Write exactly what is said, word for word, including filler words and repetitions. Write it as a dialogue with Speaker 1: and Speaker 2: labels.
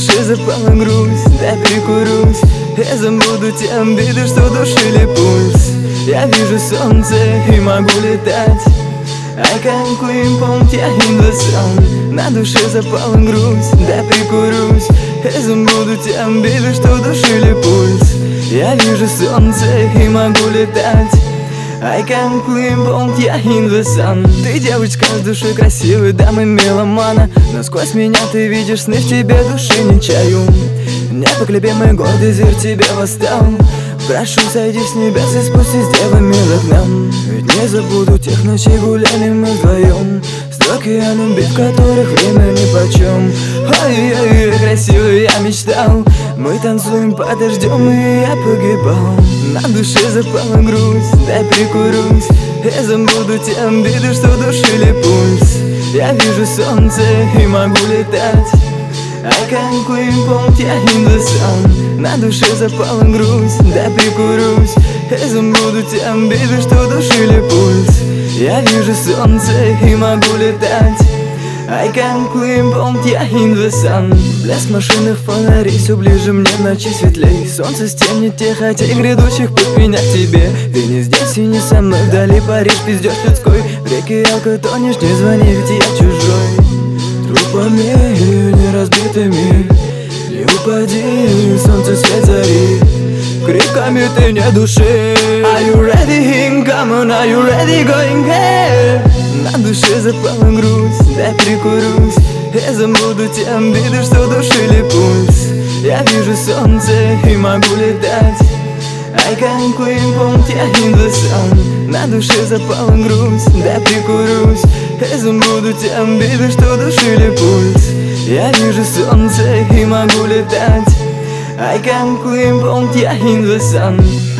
Speaker 1: душе запала грусть, дай прикурюсь, я забуду те обиды, что душили пульс. Я вижу солнце и могу летать, I can climb on the in the sun. На душе запала грусть, дай прикурюсь, я забуду те обиды, что душили пульс. Я вижу солнце и могу летать, I can climb on the in the sun. Ты девочка с душой красивой, дамы меломана. Насквозь меня ты видишь, сны в тебе души не чаю. Непоколебимый гордый зверь тебе восстал. Прошу, сойди с небес и спустись с девами к нам. Ведь не забуду тех ночей, гуляли мы вдвоем. Строки о любви, в которых время нипочем. Ой-ой-ой, красивый я мечтал. Мы танцуем под дождем, и я погибал. На душе запала грусть, дай прикурюсь, я забуду те обиды, что душили пульс. Я вижу солнце и могу летать, I can climb on the in the sun. На душе запала грусть, дай прикурюсь, я забуду те обиды, что душили пульс. Я вижу солнце и могу летать, I can climb on the in the sun. Блеск машинных фонарей все ближе мне в ночи светлей. Солнце стемнет те, хотя и грядущих путь меня к тебе. Ты не здесь и не со мной, вдали Париж, пиздёж людской. В реке Алка тонешь, не звони, ведь я чужой. Трупами неразбитыми не упади, солнце свет зари. Криками ты не души. Are you ready? Come on, are you ready? Going here. На душе запала грусть, дай прикурюсь, я забуду те обиды, что душили пульс. Я вижу солнце и могу летать, I can climb on the in the sun. На душе запала грусть, дай прикурюсь, я забуду те обиды, что душили пульс. Я вижу солнце и могу летать, I can climb on the in the sun.